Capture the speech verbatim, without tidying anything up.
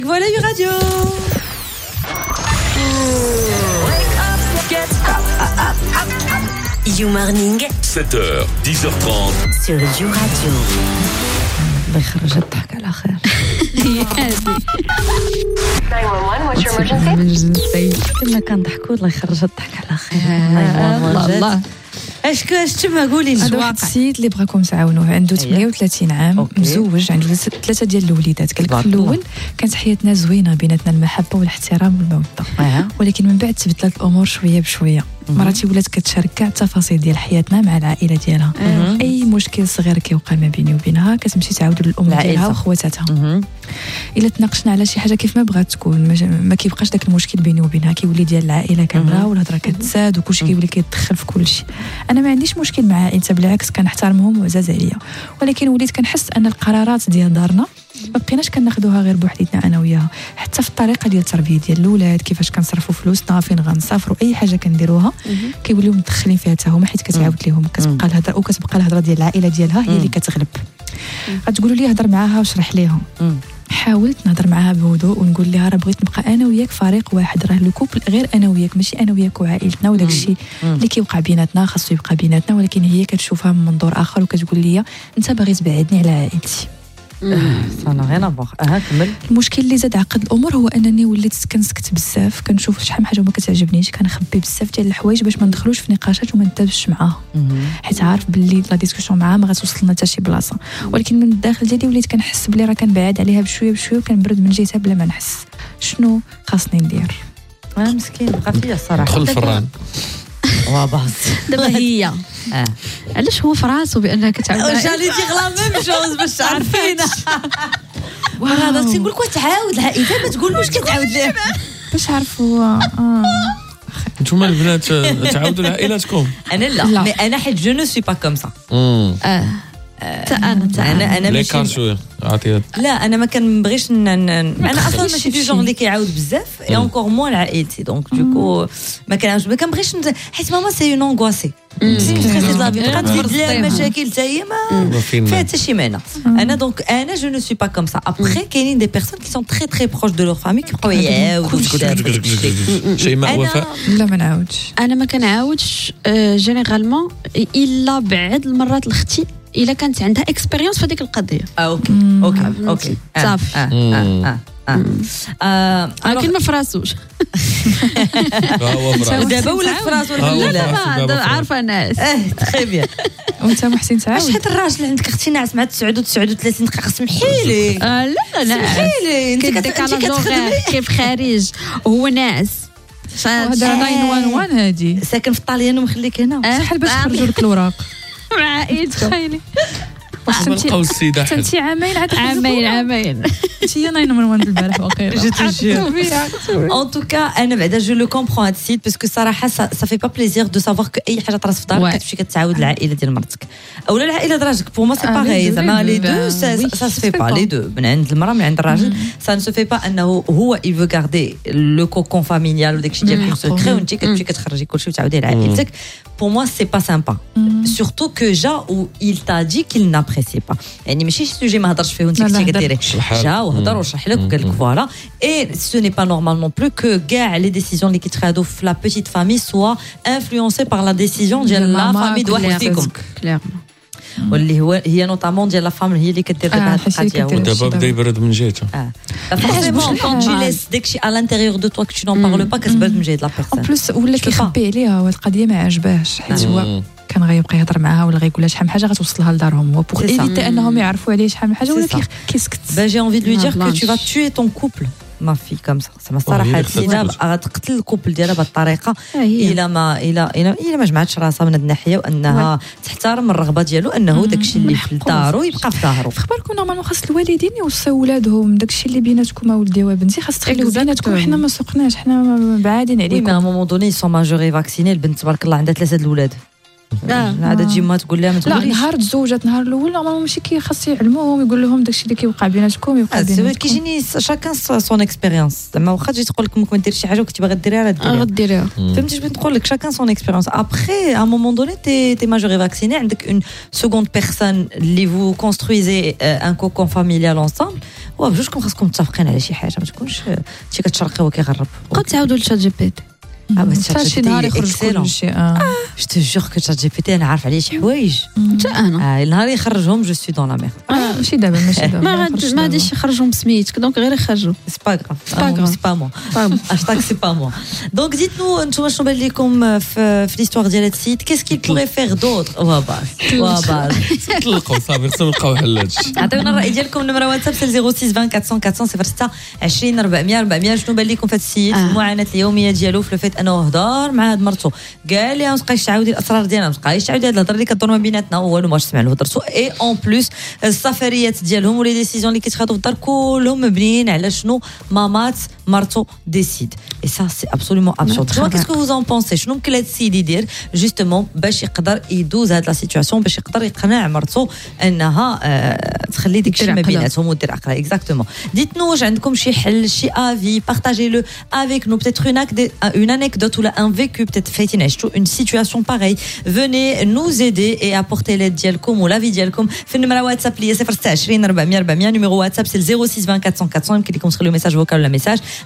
Voilà une radio. You Morning. sept heures, dix heures trente. Sur You Radio. الله يخرج الضحك على خير. هي هذه. nine one one, what's your emergency? كنا كنضحكوا الله يخرج الضحك على خير. الله الله. اش اش تما قولي لي. هذا واحد السيد اللي بغاكم تعاونوه عنده ثمانية وثلاثين عام أوكي. مزوج عنده ثلاثه ديال الوليدات. قال لك في الاول كانت حياتنا زوينه بيناتنا المحبه والاحترام والموده أه. ولكن من بعد تبدلت الامور شويه بشويه. مراتي ولات كتشارك كاع التفاصيل ديال حياتنا مع العائله ديالها أه. اي مشكل صغير كيوقع ما بيني وبينها كتمشي تعاود للام ديالها وخواتاتها. الا تناقشنا على شي حاجه كيف ما بغات تكون ما كيبقاش داك المشكل بيني وبينها كيولي ديال العائله كامله والهضره كتزاد وكلشي كيولي كيتدخل في كلشي. انا ما عنديش مشكل مع عائلتها بالعكس كنحترمهم وعزاز عليا ولكن وليت كنحس ان القرارات ديال دارنا ما بقيناش كناخذوها غير بوحديتنا انا وياها حتى في الطريقه ديال التربيه ديال الاولاد كيفاش كنصرفوا فلوسنا فين غنسافروا اي حاجه كنديروها كيوليو متدخلين فيها حتى هما حيت كتعاود ليهم كتبقى الهضره وكتبقى الهضره ديال العائله ديالها هي اللي كتغلب. غتقولوا لي هضر معاها وشرح ليهم. حاولت نهضر معاها بهدوء ونقول لها راه بغيت نبقى انا وياك فريق واحد راه لو كوبل غير انا وياك ماشي انا وياك وعائلتنا وداك الشيء اللي كيوقع بيناتنا خاصو يبقى بيناتنا ولكن هي كتشوفها من منظور اخر وكتقول لي انت باغي تبعدني على عائلتي. انا غير نبغ اها كمل. المشكل اللي زاد عقد الامور هو انني وليت كنسكت بزاف كنشوف شحال من حاجه ما كتعجبنيش كنخبي بزاف ديال الحوايج باش ما ندخلوش في نقاشات وما ندابش معاها حيت عارف باللي لا ديسكوسيون معاها ما غتوصلنا حتى شي بلاصه ولكن من الداخل ديالي وليت كنحس بلي راه كنبعد عليها بشويه بشويه وكنبرد من جهتها بلا ما نحس. شنو خاصني ندير؟ اه مسكين بقى فيا الصراحه دخل الفران واباس دابا هي اه علاش هو في راسو بانها كتعاود جالي دير لا ميم جوز باش تعرفينا وهذا تنقول لك تعاود العائله ما تقولوش كتعاود ليه باش عرفوا اه نتوما البنات تعاودوا لعائلاتكم. انا لا مي انا حيت جو نو سوي با كوم سا اه حتى انا انا انا لي كار شويه عطيات لا انا ما كنبغيش انا اصلا ماشي دي جون اللي كيعاود بزاف اي انكور موان عائلتي دونك دوكو ما كنعاودش ما كنبغيش حيت ماما سي اون انغواسي ستريسي لا بي بقات تزيد لها المشاكل حتى هي ما فيها حتى شي معنى. انا دونك انا جو نو سوي با كوم سا ابخي كاينين دي بيرسون كي سون تري تري بروش دو لور فامي كيبقاو يعاودوا شي ما وفاء لا ما نعاودش. انا ما كنعاودش جينيرالمون الا بعد المرات لختي الا كانت عندها اكسبيريونس في هذيك القضيه. اوكي اوكي اوكي صافي اه اه اه لكن ما فراسوش دابا ولا فراسو ولا لا عارفه الناس اه تري بيان. وانت محسن تعاود شحال الراجل اللي عندك اختي ناعس مع تسعة وثلاثين دقيقه سمحي لي لا لا سمحي لي انت كتخدمي كيف خارج هو ناس هذا تسعة واحد واحد هادي ساكن في الطاليان ومخليك هنا شحال باش تخرجوا لك الوراق مع عائلتك تخيلي نلقاو السيده حد انت عامين عاد عامين عامين انت هي ناين نمبر واحد البارح واقيلا ان توكا انا بعدا جو لو كومبرون هاد السيد باسكو صراحه سا في با بليزير دو سافوار كو اي حاجه طراس في دارك كتمشي كتعاود العائله ديال مرتك اولا العائله ديال راجلك بور مو سي باغي زعما لي دو سا سا سي با لي دو من عند المراه من عند الراجل سا نو في با انه هو اي فو غاردي لو كوكون فاميليال وداكشي ديالكم سكري وانت كتمشي كتخرجي كلشي وتعاودي لعائلتك. Pour moi, c'est pas sympa. Mm. Surtout que Ja, où il t'a dit qu'il n'appréciait pas. يعني ماشي sujet ما هضرش فيه وانت كنتي كديري. جا وهضر وشرح لك وقال لك فوالا. Et ce n'est pas normal non plus que كاع les décisions اللي كيتخادوا في la petite famille soient influencées par la décision ديال la famille de وحدكم. واللي هو هي نوطامون ديال لا فام هي اللي كدير دابا هاد الحاجه ودابا بدا يبرد من جهته. اه فورسيمون كون تي ليس داكشي على الانتيريور دو توا كو tu n'en parles pas كتبرد من جهه لا بيرسون. ان بلوس ولا كيخبي عليها والقضيه ما عجباهش حيت هو كان غيبقى يهضر معاها ولا غيقول لها شحال من حاجه غتوصلها لدارهم هو بوغ ايفيتي انهم يعرفوا عليه شحال من حاجه ولا كيسكت. با جي انفي دو لو دير كو tu vas tuer ton couple ما في كم زعما الصراحه السيده غتقتل الكوبل ديالها بهذه الطريقه الا ما الا الا ما جمعتش راسها من هذه الناحيه وانها تحترم الرغبه ديالو انه داكشي اللي في دارو يبقى في دارو. في خباركم نورمالمون خاص الوالدين يوصيو ولادهم داكشي اللي بيناتكم اولدي وبنتي خاص تخليو بيناتكم حنا ما سوقناش حنا بعادين عليكم. مي ا مومون دوني سون ماجوري فاكسيني البنت تبارك الله عندها ثلاثه د الاولاد لا عاد تجي ما تقول لها ما تقوليش. لا نهار تزوجات نهار الاول نورمالمون ماشي كي خاص يعلموهم يقول لهم داكشي اللي كيوقع بيناتكم يوقع بيناتكم. كيجيني شاكان سون اكسبيريونس زعما واخا تجي تقول لك ممكن ما ديرش شي حاجه وكنتي باغا ديريها راه ديريها غديريها فهمتي باش نقول لك شاكان سون اكسبيريونس. ابخي ا مومون دوني تي تي ماجوري فاكسيني عندك اون سكوند بيرسون اللي فو كونسترويزي ان كوكون فاميليال انصامبل وبجوجكم خاصكم متفقين على شي حاجه ما تكونش شي كتشرقي وكيغرب قد تعاودوا لشات جي بي تي حتى شي نهار يخرج كل شيء اه جو تو جور كو شات جي بي تي انا عارف عليه شي حوايج حتى انا النهار يخرجهم جو سوي دون لا مير ماشي دابا ماشي دابا ما غادي ما غاديش يخرجوا بسميتك دونك غير يخرجوا سي با غراف سي با مو هاشتاج سي با مو دونك ديت نو انتوما شنو بان لكم في في ليستوار ديال هاد السيت كيس كيل بوغي فيغ دوطر واباز واباز طلقوا صافي خصنا نلقاو حل هادشي عطيونا الراي ديالكم نمره واتساب سي صفر ستة عشرين أربعمية أربعمية صفر ستة عشرين أربعمية أربعمية شنو بان لكم في هاد السيت المعاناه اليوميه ديالو في الفيت انه هضر مع هاد مرتو قال لي ما تبقايش تعاودي الاسرار ديالنا ما تبقايش تعاودي هاد الهضره اللي كدور ما بيناتنا والو ما تسمع له هضرتو اي اون بليس السفريات ديالهم ولا ديسيزيون اللي كيتخاذوا في الدار كلهم مبنيين على شنو مامات مرتو ديسيد اي سا سي ابسولومون ابسورد شنو كيسكو فوز ان بونسي شنو ممكن هاد السيد يدير جوستومون باش يقدر يدوز هاد لا سيتوياسيون باش يقدر يقنع مرتو انها آه تخلي ديك الشيء ما بيناتهم ودير عقلها اكزاكتومون ديتنو واش عندكم شي حل شي افي بارطاجي لو افيك نو بيتيتر اون انيكدوت ولا ان فيكو بيتيتر فايتين عشتو اون سيتوياسيون باغي venez nous aider et apporter l'aide ديالكم ولا في ديالكم في النمره واتساب اللي هي صفر ستة عشرين أربعمية أربعمية نيميرو واتساب سي صفر ستة عشرين أربعمية أربعمية يمكن لكم تخليو ميساج فوكال ولا ميساج